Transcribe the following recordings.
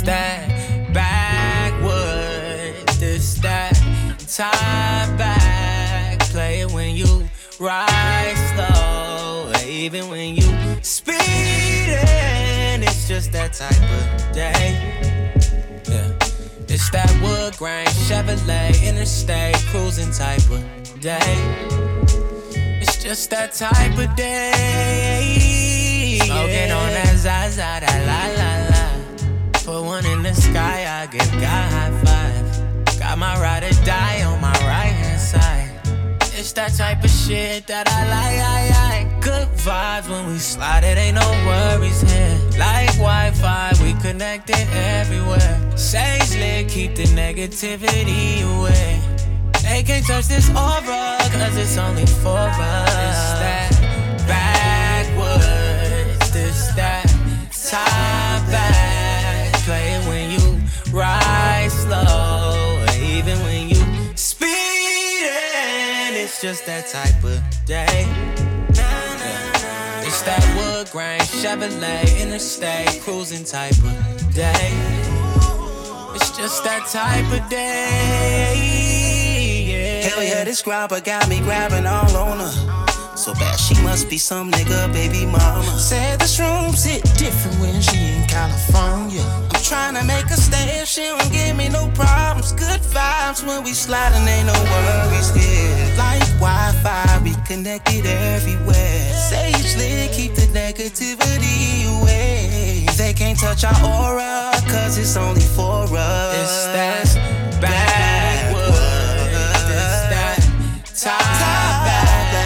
that backward, this that tie back. Play it when you ride slow, even when you speeding. It's just that type of day. Yeah, it's that wood grain Chevrolet interstate cruising type of day. It's just that type of day. Smoking on that Zaza, that la la la. Put one in the sky, I give God high five. Got my ride or die on my right hand side. It's that type of shit that I like. Good vibes when we slide, it ain't no worries here. Like Wi-Fi, we connected everywhere. Sage lit, keep the negativity away. They can't touch this aura, cause it's only for us. It's that backwards, this that tie back. Play it when you ride slow, even when you speeding. It's just that type of day. It's that wood grain Chevrolet interstate cruising type of day. It's just that type of day. Yeah. Hell yeah, this grabber got me grabbing all on her. So bad she must be some nigga baby mama. Said the shrooms hit different when she in California. I'm tryna make her stay if she don't give me no problems. Good vibes when we sliding, ain't no worries here. Like Wi-Fi, we connected everywhere. Sage lit, keep the negativity away. They can't touch our aura, cause it's only for us. It's that backward, it's that tie back.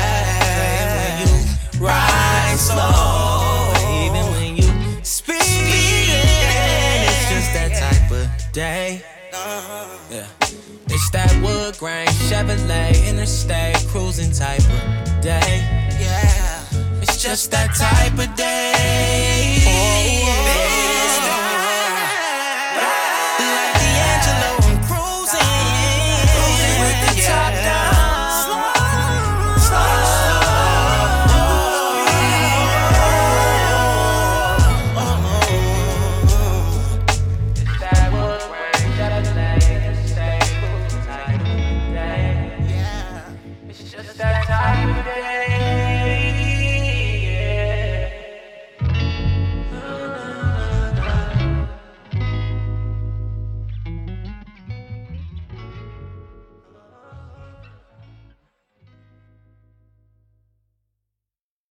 Ride slow, even when you speeding. It's just that type of day. Yeah, it's that wood grain Chevrolet interstate cruising type of day. Yeah, it's just that type of day. Oh, yeah.